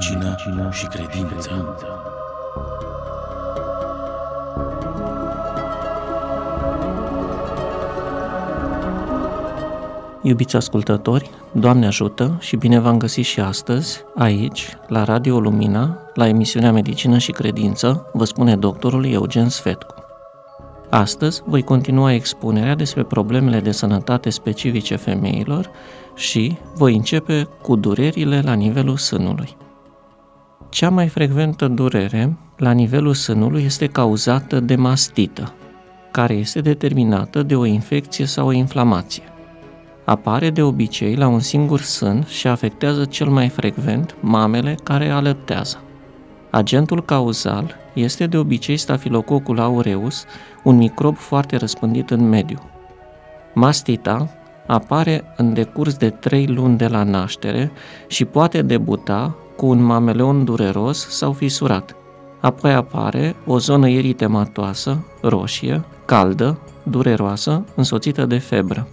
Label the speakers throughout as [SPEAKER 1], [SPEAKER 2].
[SPEAKER 1] medicină și credință.
[SPEAKER 2] Iubiți ascultători, Doamne ajută și bine v-am găsit și astăzi, aici, la Radio Lumina, la emisiunea Medicină și Credință, vă spune doctorul Eugen Sfetcu. Astăzi voi continua expunerea despre problemele de sănătate specifice femeilor și voi începe cu durerile la nivelul sânului. Cea mai frecventă durere la nivelul sânului este cauzată de mastită, care este determinată de o infecție sau o inflamație. Apare de obicei la un singur sân și afectează cel mai frecvent mamele care alăptează. Agentul cauzal este de obicei Staphylococcus aureus, un microb foarte răspândit în mediu. Mastita apare în decurs de 3 luni de la naștere și poate debuta cu un mameleon dureros sau fisurat. Apoi apare o zonă eritematoasă, roșie, caldă, dureroasă, însoțită de febră.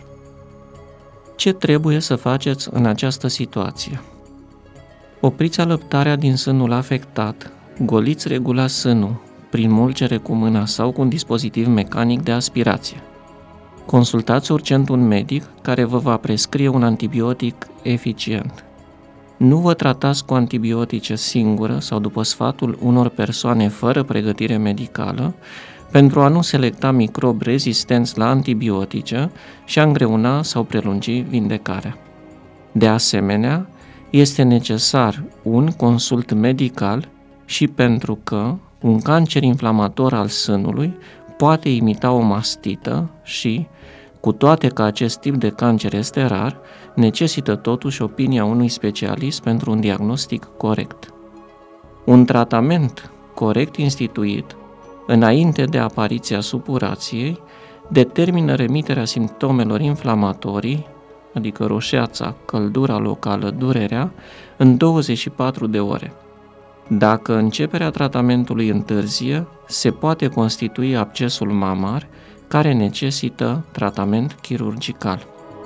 [SPEAKER 2] Ce trebuie să faceți în această situație? Opriți alăptarea din sânul afectat, goliți regulat sânul prin mulgere cu mâna sau cu un dispozitiv mecanic de aspirație. Consultați urgent un medic care vă va prescrie un antibiotic eficient. Nu vă tratați cu antibiotice singură sau după sfatul unor persoane fără pregătire medicală, pentru a nu selecta microbi rezistenți la antibiotice și a îngreuna sau prelungi vindecarea. De asemenea, este necesar un consult medical și pentru că un cancer inflamator al sânului poate imita o mastită și, cu toate că acest tip de cancer este rar, necesită totuși opinia unui specialist pentru un diagnostic corect. Un tratament corect instituit înainte de apariția supurației, determină remiterea simptomelor inflamatorii, adică roșeața, căldura locală, durerea, în 24 de ore. Dacă începerea tratamentului întârzie, se poate constitui abscesul mamar, care necesită tratament chirurgical.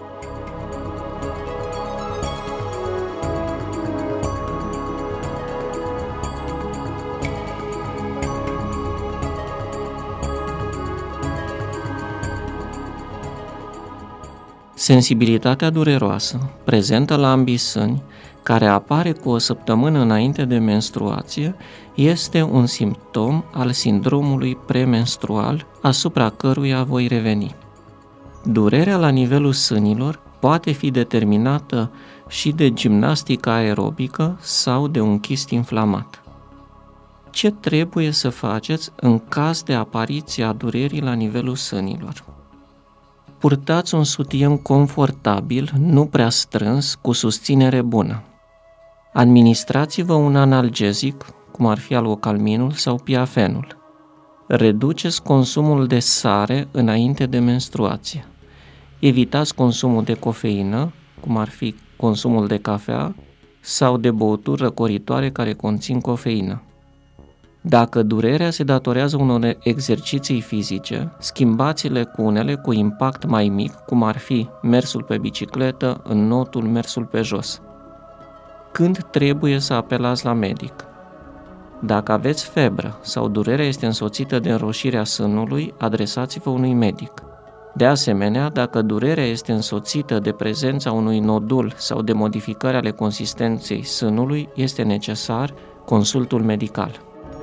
[SPEAKER 2] Sensibilitatea dureroasă, prezentă la ambii sâni, care apare cu o săptămână înainte de menstruație, este un simptom al sindromului premenstrual, asupra căruia voi reveni. Durerea la nivelul sânilor poate fi determinată și de gimnastică aerobică sau de un chist inflamat. Ce trebuie să faceți în caz de apariție a durerii la nivelul sânilor? Purtați un sutien confortabil, nu prea strâns, cu susținere bună. Administrați-vă un analgezic, cum ar fi alocalminul sau piafenul. Reduceți consumul de sare înainte de menstruație. Evitați consumul de cofeină, cum ar fi consumul de cafea sau de băuturi răcoritoare care conțin cofeină. Dacă durerea se datorează unor exerciții fizice, schimbați-le cu unele cu impact mai mic, cum ar fi mersul pe bicicletă, înnotul, mersul pe jos. Când trebuie să apelați la medic? Dacă aveți febră sau durerea este însoțită de înroșirea sânului, adresați-vă unui medic. De asemenea, dacă durerea este însoțită de prezența unui nodul sau de modificări ale consistenței sânului, este necesar consultul medical.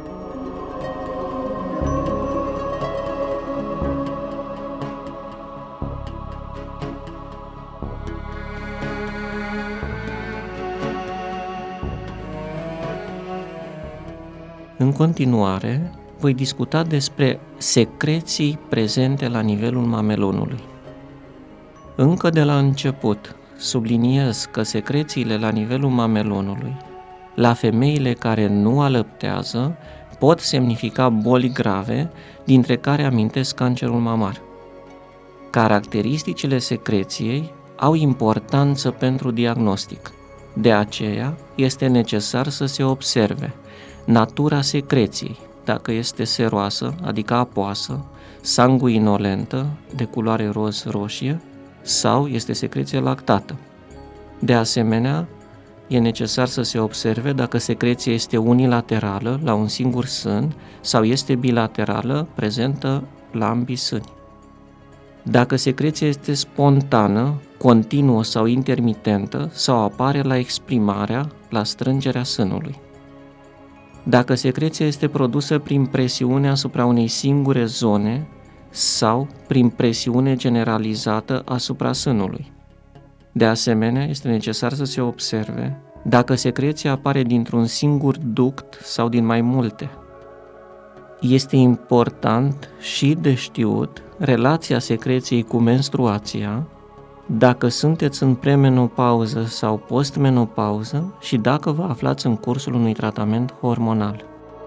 [SPEAKER 2] În continuare, voi discuta despre secreții prezente la nivelul mamelonului. Încă de la început, subliniez că secrețiile la nivelul mamelonului, la femeile care nu alăptează, pot semnifica boli grave, dintre care amintesc cancerul mamar. Caracteristicile secreției au importanță pentru diagnostic. De aceea, este necesar să se observe natura secreției, dacă este seroasă, adică apoasă, sanguinolentă, de culoare roz-roșie, sau este secreție lactată. De asemenea, e necesar să se observe dacă secreția este unilaterală la un singur sân sau este bilaterală, prezentă la ambii sâni. Dacă secreția este spontană, continuă sau intermitentă sau apare la exprimarea, la strângerea sânului. Dacă secreția este produsă prin presiune asupra unei singure zone sau prin presiune generalizată asupra sânului. De asemenea, este necesar să se observe dacă secreția apare dintr-un singur duct sau din mai multe. Este important și de știut relația secreției cu menstruația, dacă sunteți în premenopauză sau postmenopauză și dacă vă aflați în cursul unui tratament hormonal.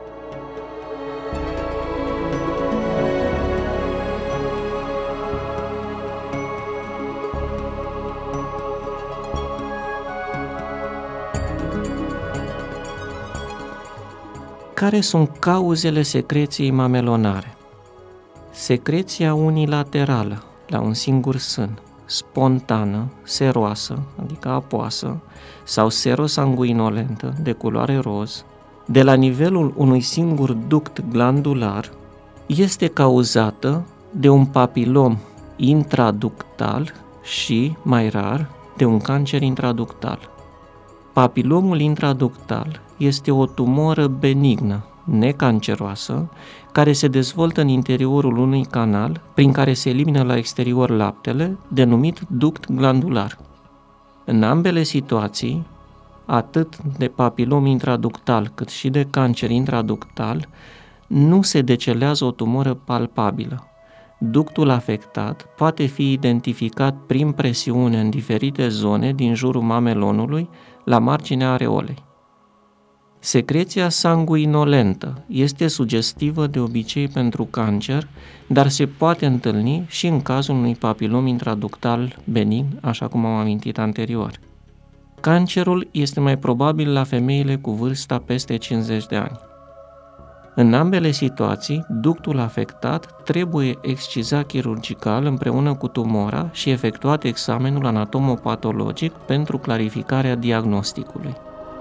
[SPEAKER 2] Care sunt cauzele secreției mamelonare? Secreția unilaterală, la un singur sân, spontană, seroasă, adică apoasă, sau serosanguinolentă, de culoare roz, de la nivelul unui singur duct glandular, este cauzată de un papilom intraductal și, mai rar, de un cancer intraductal. Papilomul intraductal este o tumoră benignă, necanceroasă, care se dezvoltă în interiorul unui canal prin care se elimină la exterior laptele, denumit duct glandular. În ambele situații, atât de papilom intraductal cât și de cancer intraductal, nu se decelează o tumoră palpabilă. Ductul afectat poate fi identificat prin presiune în diferite zone din jurul mamelonului, la marginea areolei. Secreția sanguinolentă este sugestivă de obicei pentru cancer, dar se poate întâlni și în cazul unui papilom intraductal benign, așa cum am amintit anterior. Cancerul este mai probabil la femeile cu vârsta peste 50 de ani. În ambele situații, ductul afectat trebuie excizat chirurgical împreună cu tumora și efectuat examenul anatomopatologic pentru clarificarea diagnosticului.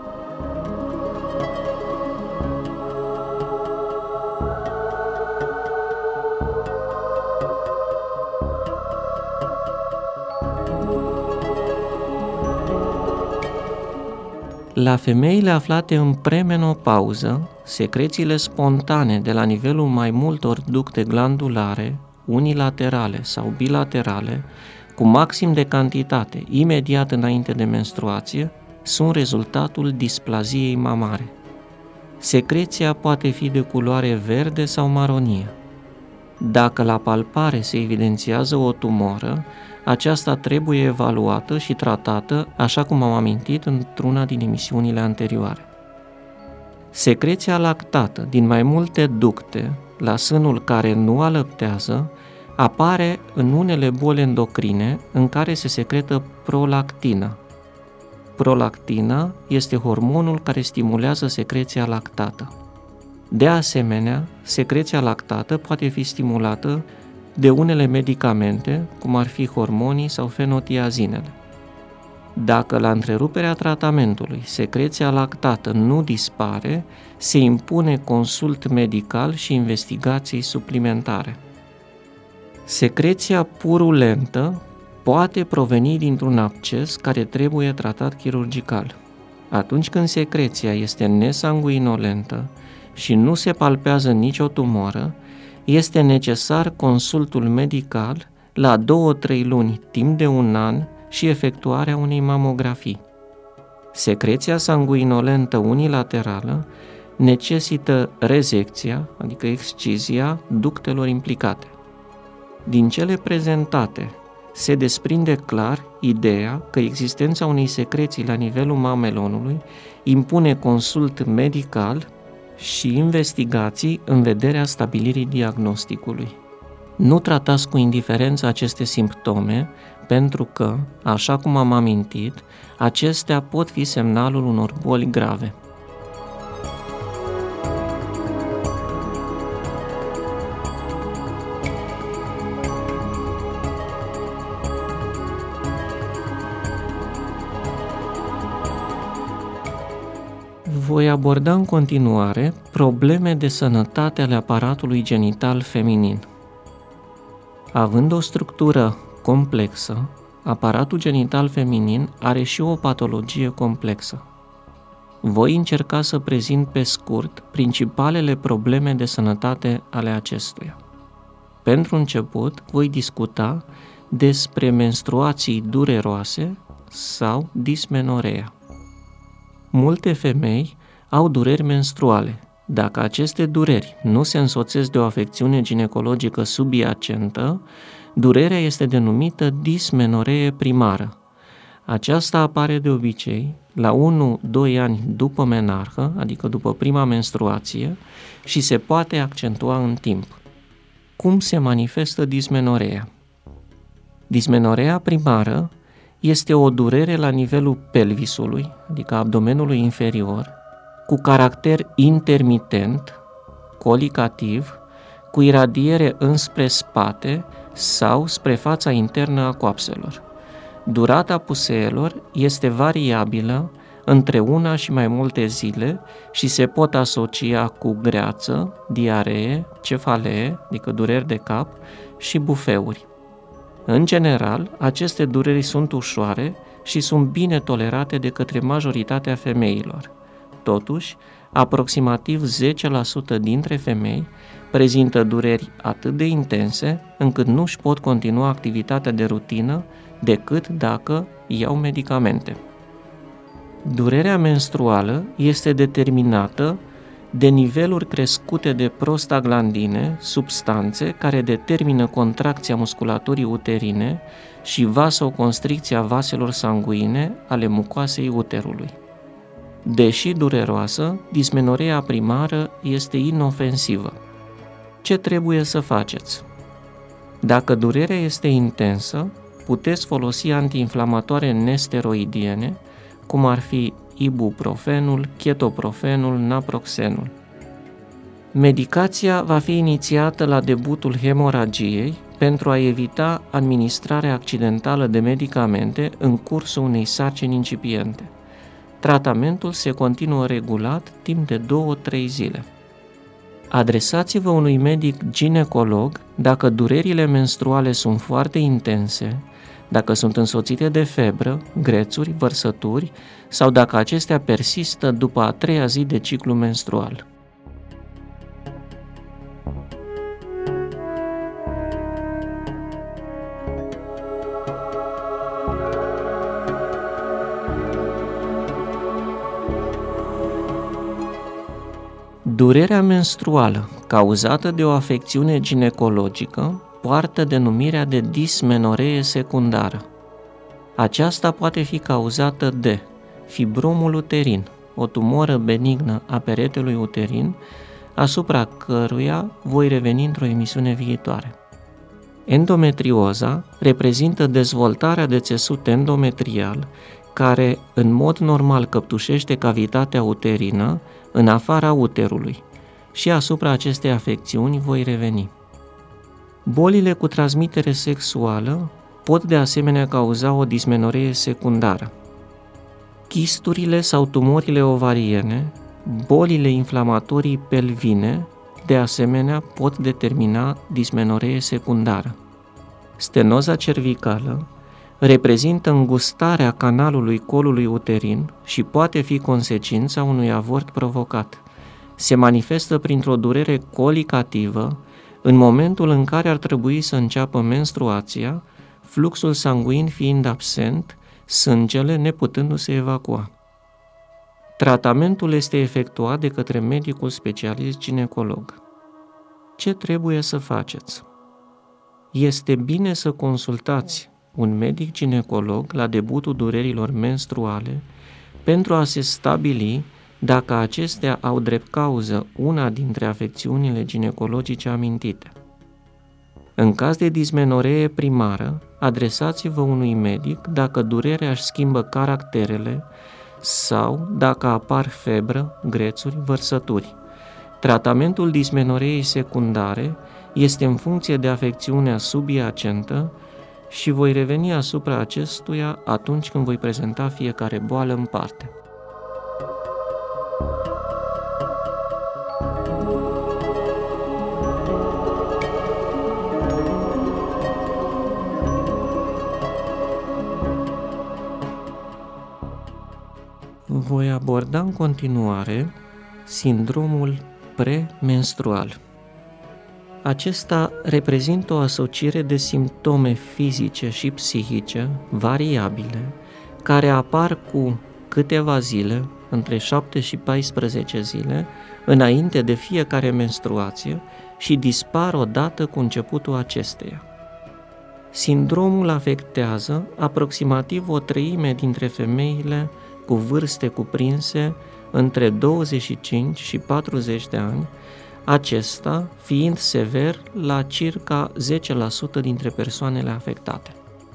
[SPEAKER 2] La femeile aflate în premenopauză, secrețiile spontane de la nivelul mai multor ducte glandulare, unilaterale sau bilaterale, cu maxim de cantitate imediat înainte de menstruație, sunt rezultatul displaziei mamare. Secreția poate fi de culoare verde sau maronie. Dacă la palpare se evidențiază o tumoră, aceasta trebuie evaluată și tratată, așa cum am amintit într-una din emisiunile anterioare. Secreția lactată din mai multe ducte la sânul care nu alăptează apare în unele boli endocrine în care se secretă prolactină. Prolactina este hormonul care stimulează secreția lactată. De asemenea, secreția lactată poate fi stimulată de unele medicamente, cum ar fi hormonii sau fenotiazinele. Dacă la întreruperea tratamentului secreția lactată nu dispare, se impune consult medical și investigații suplimentare. Secreția purulentă poate proveni dintr-un absces care trebuie tratat chirurgical. Atunci când secreția este nesanguinolentă și nu se palpează nicio tumoră, este necesar consultul medical la 2-3 luni timp de un an și efectuarea unei mamografii. Secreția sanguinolentă unilaterală necesită rezecția, adică excizia ductelor implicate. Din cele prezentate, se desprinde clar ideea că existența unei secreții la nivelul mamelonului impune consult medical și investigații în vederea stabilirii diagnosticului. Nu tratați cu indiferență aceste simptome, pentru că, așa cum am amintit, acestea pot fi semnalul unor boli grave. voi aborda în continuare probleme de sănătate ale aparatului genital feminin. Având o structură complexă, aparatul genital feminin are și o patologie complexă. Voi încerca să prezint pe scurt principalele probleme de sănătate ale acestuia. Pentru început, voi discuta despre menstruații dureroase sau dismenorea. Multe femei au dureri menstruale. Dacă aceste dureri nu se însoțesc de o afecțiune ginecologică subiacentă, durerea este denumită dismenoree primară. Aceasta apare de obicei la 1-2 ani după menarhă, adică după prima menstruație, și se poate accentua în timp. Cum se manifestă dismenorea? Dismenorea primară este o durere la nivelul pelvisului, adică abdomenului inferior, cu caracter intermitent, colicativ, cu iradiere înspre spate sau spre fața internă a coapselor. Durata puseelor este variabilă între una și mai multe zile și se pot asocia cu greață, diaree, cefalee, adică dureri de cap, și bufeuri. În general, aceste dureri sunt ușoare și sunt bine tolerate de către majoritatea femeilor. Totuși, aproximativ 10% dintre femei prezintă dureri atât de intense încât nu își pot continua activitatea de rutină decât dacă iau medicamente. Durerea menstruală este determinată de niveluri crescute de prostaglandine, substanțe care determină contracția musculaturii uterine și vasoconstricția vaselor sanguine ale mucoasei uterului. Deși dureroasă, dismenorea primară este inofensivă. Ce trebuie să faceți? Dacă durerea este intensă, puteți folosi antiinflamatoare nesteroidiene, cum ar fi ibuprofenul, chetoprofenul, naproxenul. Medicația va fi inițiată la debutul hemoragiei pentru a evita administrarea accidentală de medicamente în cursul unei sarcini incipiente. Tratamentul se continuă regulat timp de 2-3 zile. Adresați-vă unui medic ginecolog dacă durerile menstruale sunt foarte intense, dacă sunt însoțite de febră, grețuri, vărsături sau dacă acestea persistă după a 3-a zi de ciclu menstrual. Durerea menstruală cauzată de o afecțiune ginecologică poartă denumirea de dismenoree secundară. Aceasta poate fi cauzată de fibromul uterin, o tumoră benignă a peretelui uterin, asupra căruia voi reveni într-o emisiune viitoare. Endometrioza reprezintă dezvoltarea de țesut endometrial care în mod normal căptușește cavitatea uterină în afara uterului și asupra acestei afecțiuni voi reveni. Bolile cu transmitere sexuală pot de asemenea cauza o dismenoree secundară. Chisturile sau tumorile ovariene, bolile inflamatorii pelvine, de asemenea pot determina dismenoree secundară. Stenoza cervicală reprezintă îngustarea canalului colului uterin și poate fi consecința unui avort provocat. Se manifestă printr-o durere colicativă în momentul în care ar trebui să înceapă menstruația, fluxul sanguin fiind absent, sângele neputându-se evacua. Tratamentul este efectuat de către medicul specialist ginecolog. Ce trebuie să faceți? Este bine să consultați un medic ginecolog la debutul durerilor menstruale pentru a se stabili dacă acestea au drept cauză una dintre afecțiunile ginecologice amintite. În caz de dismenoree primară, adresați-vă unui medic dacă durerea își schimbă caracterele sau dacă apar febră, grețuri, vărsături. Tratamentul dismenoreei secundare este în funcție de afecțiunea subiacentă și voi reveni asupra acestuia atunci când voi prezenta fiecare boală în parte. Voi aborda în continuare sindromul premenstrual. Acesta reprezintă o asociere de simptome fizice și psihice variabile, care apar cu câteva zile, între 7 și 14 zile, înainte de fiecare menstruație și dispar odată cu începutul acesteia. Sindromul afectează aproximativ o treime dintre femeile cu vârste cuprinse între 25 și 40 de ani, acesta fiind sever la circa 10% dintre persoanele afectate.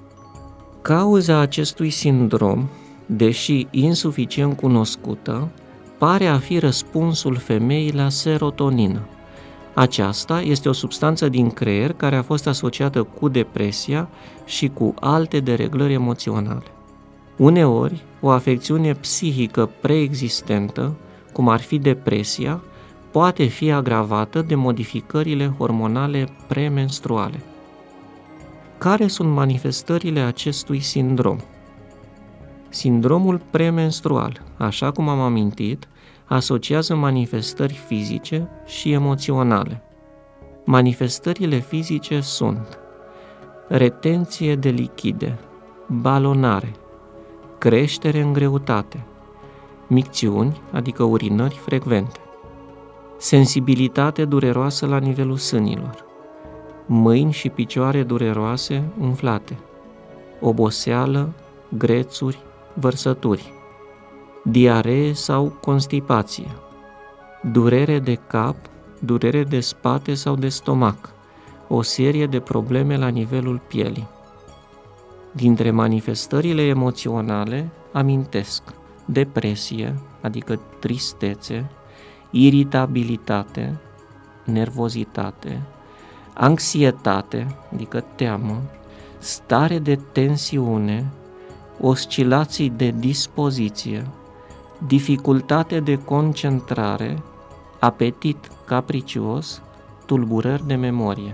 [SPEAKER 2] Cauza acestui sindrom, deși insuficient cunoscută, pare a fi răspunsul femeii la serotonină. Aceasta este o substanță din creier care a fost asociată cu depresia și cu alte dereglări emoționale. Uneori, o afecțiune psihică preexistentă, cum ar fi depresia, poate fi agravată de modificările hormonale premenstruale. Care sunt manifestările acestui sindrom? Sindromul premenstrual, așa cum am amintit, asociază manifestări fizice și emoționale. Manifestările fizice sunt retenție de lichide, balonare, creștere în greutate, micțiuni, adică urinări frecvente, sensibilitate dureroasă la nivelul sânilor, mâini și picioare dureroase umflate, oboseală, grețuri, vărsături, diaree sau constipație, durere de cap, durere de spate sau de stomac, o serie de probleme la nivelul pielii. Dintre manifestările emoționale amintesc depresie, adică tristețe, iritabilitate, nervozitate, anxietate, adică teamă, stare de tensiune, oscilații de dispoziție, dificultate de concentrare, apetit capricios, tulburări de memorie.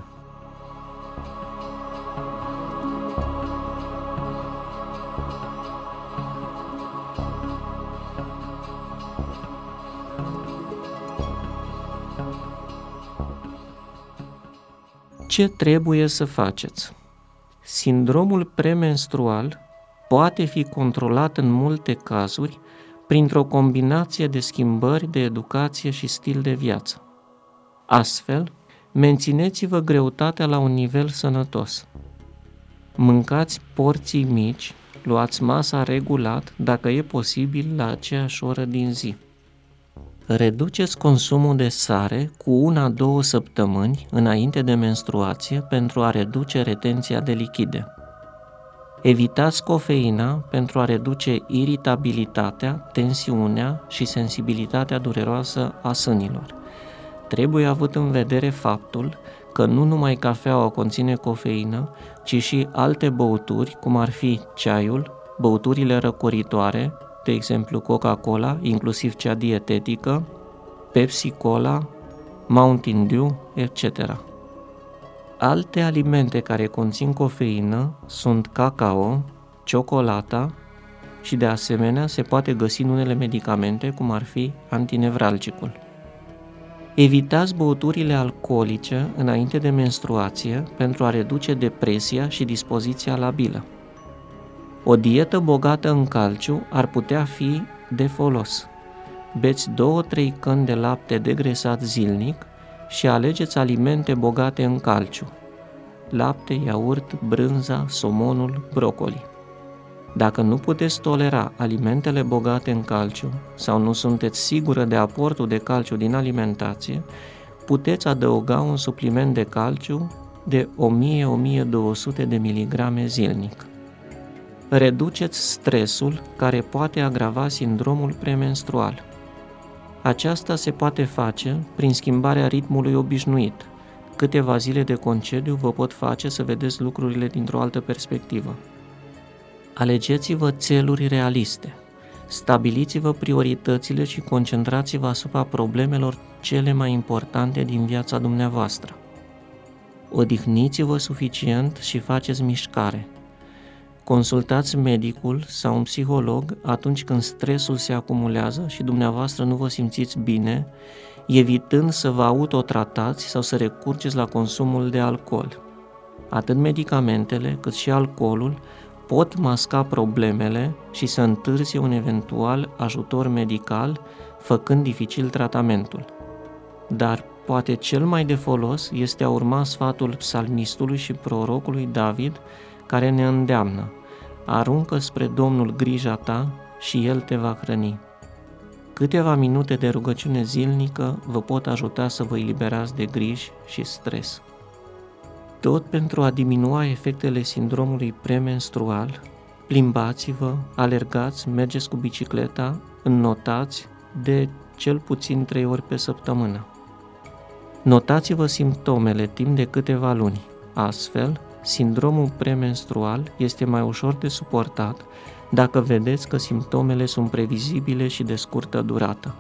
[SPEAKER 2] Ce trebuie să faceți? Sindromul premenstrual poate fi controlat în multe cazuri printr-o combinație de schimbări de educație și stil de viață. Astfel, mențineți-vă greutatea la un nivel sănătos. Mâncați porții mici, luați masa regulat, dacă e posibil, la aceeași oră din zi. Reduceți consumul de sare cu 1-2 săptămâni înainte de menstruație pentru a reduce retenția de lichide. Evitați cofeina pentru a reduce iritabilitatea, tensiunea și sensibilitatea dureroasă a sânilor. Trebuie avut în vedere faptul că nu numai cafeaua conține cofeină, ci și alte băuturi, cum ar fi ceaiul, băuturile răcoritoare, de exemplu Coca-Cola, inclusiv cea dietetică, Pepsi-Cola, Mountain Dew, etc. Alte alimente care conțin cofeină sunt cacao, ciocolata și de asemenea se poate găsi în unele medicamente, cum ar fi antinevralgicul. Evitați băuturile alcoolice înainte de menstruație pentru a reduce depresia și dispoziția labilă. O dietă bogată în calciu ar putea fi de folos. Beți 2-3 căni de lapte degresat zilnic și alegeți alimente bogate în calciu: lapte, iaurt, brânza, somonul, brocoli. Dacă nu puteți tolera alimentele bogate în calciu sau nu sunteți sigură de aportul de calciu din alimentație, puteți adăuga un supliment de calciu de 1000-1200 de miligrame zilnic. Reduceți stresul care poate agrava sindromul premenstrual. Aceasta se poate face prin schimbarea ritmului obișnuit. Câteva zile de concediu vă pot face să vedeți lucrurile dintr-o altă perspectivă. Alegeți-vă țeluri realiste. Stabiliți-vă prioritățile și concentrați-vă asupra problemelor cele mai importante din viața dumneavoastră. Odihniți-vă suficient și faceți mișcare. Consultați medicul sau un psiholog atunci când stresul se acumulează și dumneavoastră nu vă simțiți bine, evitând să vă autotratați sau să recurgeți la consumul de alcool. Atât medicamentele cât și alcoolul pot masca problemele și să întârzie un eventual ajutor medical, făcând dificil tratamentul. Dar poate cel mai de folos este a urma sfatul psalmistului și prorocului David, care ne îndeamnă: aruncă spre Domnul grija ta și El te va hrăni. Câteva minute de rugăciune zilnică vă pot ajuta să vă eliberați de griji și stres. Tot pentru a diminua efectele sindromului premenstrual, plimbați-vă, alergați, mergeți cu bicicleta, înnotați de cel puțin 3 ori pe săptămână. Notați-vă simptomele timp de câteva luni. Astfel, sindromul premenstrual este mai ușor de suportat dacă vedeți că simptomele sunt previzibile și de scurtă durată.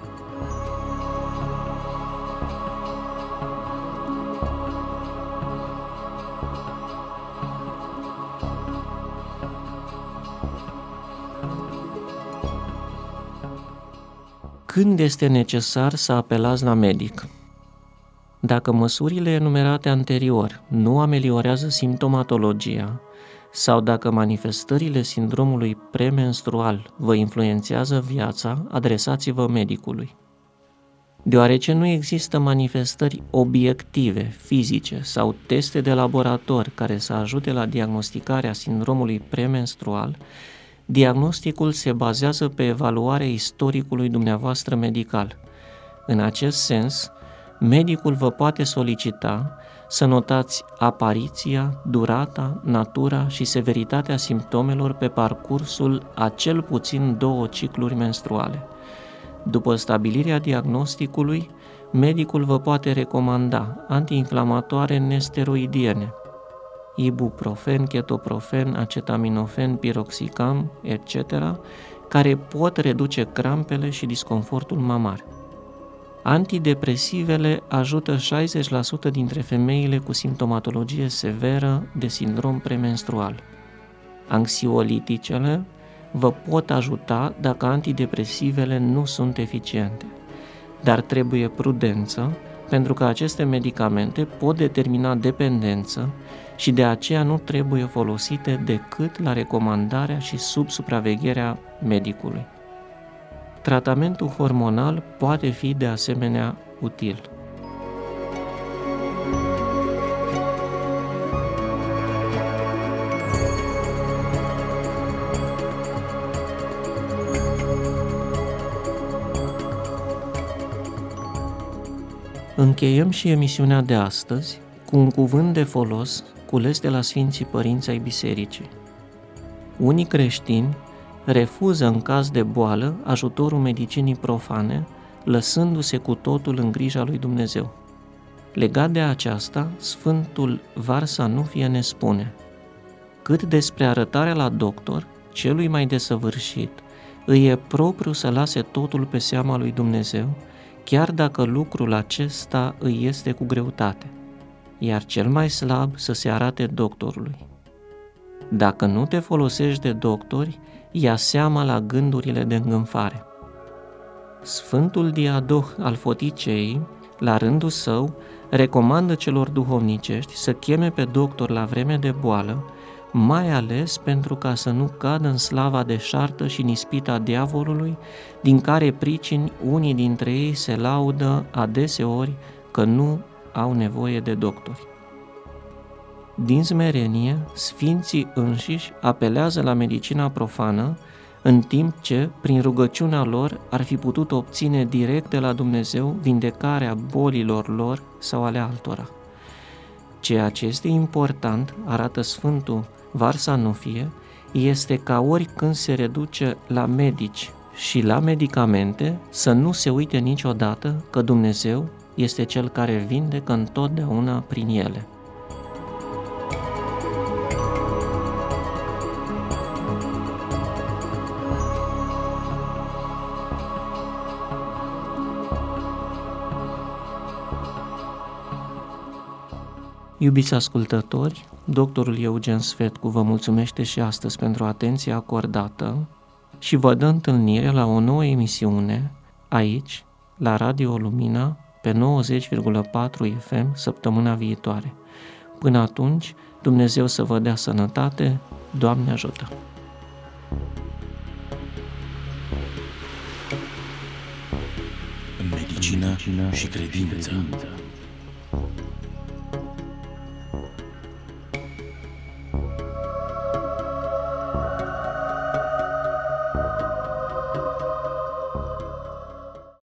[SPEAKER 2] Când este necesar să apelați la medic? Dacă măsurile enumerate anterior nu ameliorează simptomatologia sau dacă manifestările sindromului premenstrual vă influențează viața, adresați-vă medicului. Deoarece nu există manifestări obiective, fizice sau teste de laborator care să ajute la diagnosticarea sindromului premenstrual, diagnosticul se bazează pe evaluarea istoricului dumneavoastră medical. În acest sens, medicul vă poate solicita să notați apariția, durata, natura și severitatea simptomelor pe parcursul a cel puțin 2 cicluri menstruale. După stabilirea diagnosticului, medicul vă poate recomanda antiinflamatoare nesteroidiene, ibuprofen, ketoprofen, acetaminofen, piroxicam, etc., care pot reduce crampele și disconfortul mamar. Antidepresivele ajută 60% dintre femeile cu simptomatologie severă de sindrom premenstrual. Anxioliticele vă pot ajuta dacă antidepresivele nu sunt eficiente, dar trebuie prudență pentru că aceste medicamente pot determina dependență și de aceea nu trebuie folosite decât la recomandarea și sub supravegherea medicului. Tratamentul hormonal poate fi de asemenea util. Încheiem și emisiunea de astăzi cu un cuvânt de folos cules de la Sfinții Părinți ai Bisericii. Unii creștini refuză în caz de boală ajutorul medicinii profane, lăsându-se cu totul în grija lui Dumnezeu. Legat de aceasta, Sfântul Varsanufie ne spune: cât despre arătarea la doctor, celui mai desăvârșit, îi e propriu să lase totul pe seama lui Dumnezeu, chiar dacă lucrul acesta îi este cu greutate, iar cel mai slab să se arate doctorului. Dacă nu te folosești de doctori, ia seama la gândurile de îngânfare. Sfântul Diadoh al Foticei, la rândul său, recomandă celor duhovnicești să cheme pe doctor la vreme de boală, mai ales pentru ca să nu cadă în slava deșartă și în ispita diavolului, din care pricini unii dintre ei se laudă adeseori că nu au nevoie de doctori. Din smerenie, sfinții înșiși apelează la medicina profană, în timp ce, prin rugăciunea lor, ar fi putut obține direct de la Dumnezeu vindecarea bolilor lor sau ale altora. Ceea ce este important, arată Sfântul Varsanufie, este ca oricând se reduce la medici și la medicamente, să nu se uite niciodată că Dumnezeu este Cel care vindecă întotdeauna prin ele. Iubiți ascultători, doctorul Eugen Sfetcu vă mulțumește și astăzi pentru atenția acordată și vă dă întâlnire la o nouă emisiune aici, la Radio Lumina, pe 90,4 FM săptămâna viitoare. Până atunci, Dumnezeu să vă dea sănătate, Doamne ajută!
[SPEAKER 1] Medicină și credință.